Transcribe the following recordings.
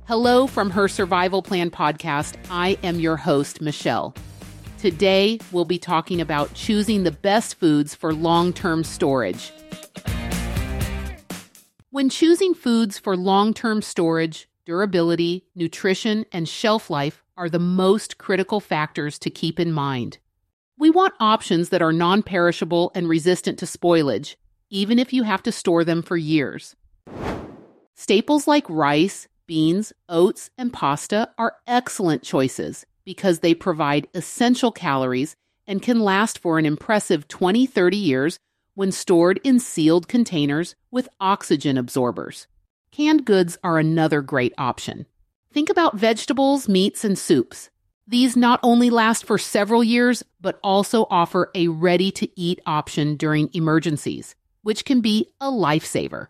Hello from Her Survival Plan podcast. I am your host, Michelle. Today, we'll be talking about choosing the best foods for long-term storage. When choosing foods for long-term storage, durability, nutrition, and shelf life are the most critical factors to keep in mind. We want options that are non-perishable and resistant to spoilage, even if you have to store them for years. Staples like rice, beans, oats, and pasta are excellent choices because they provide essential calories and can last for an impressive 20-30 years when stored in sealed containers with oxygen absorbers. Canned goods are another great option. Think about vegetables, meats, and soups. These not only last for several years, but also offer a ready-to-eat option during emergencies, which can be a lifesaver.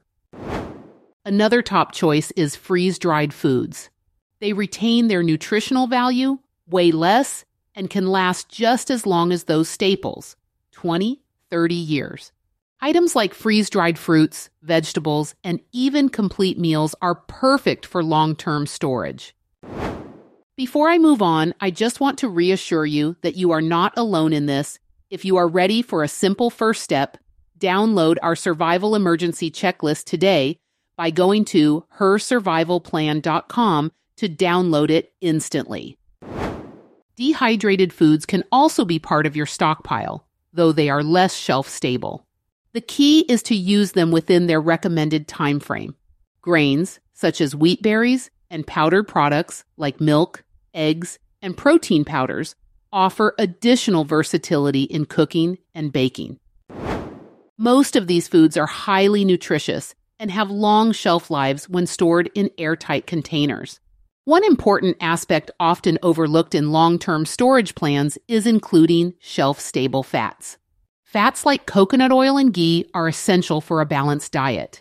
Another top choice is freeze-dried foods. They retain their nutritional value, weigh less, and can last just as long as those staples, 20-30 years. Items like freeze-dried fruits, vegetables, and even complete meals are perfect for long-term storage. Before I move on, I just want to reassure you that you are not alone in this. If you are ready for a simple first step, download our survival emergency checklist today by going to hersurvivalplan.com to download it instantly. Dehydrated foods can also be part of your stockpile, though they are less shelf-stable. The key is to use them within their recommended time frame. Grains, such as wheat berries, and powdered products like milk, eggs, and protein powders offer additional versatility in cooking and baking. Most of these foods are highly nutritious and have long shelf lives when stored in airtight containers. One important aspect often overlooked in long-term storage plans is including shelf-stable fats. Fats like coconut oil and ghee are essential for a balanced diet.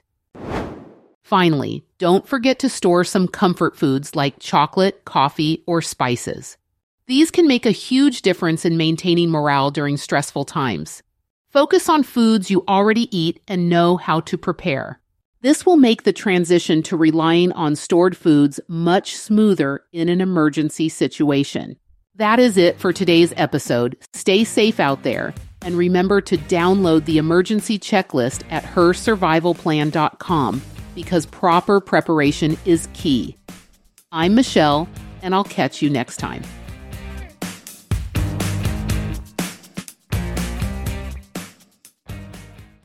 Finally, don't forget to store some comfort foods like chocolate, coffee, or spices. These can make a huge difference in maintaining morale during stressful times. Focus on foods you already eat and know how to prepare. This will make the transition to relying on stored foods much smoother in an emergency situation. That is it for today's episode. Stay safe out there, and remember to download the emergency checklist at hersurvivalplan.com because proper preparation is key. I'm Michelle, and I'll catch you next time.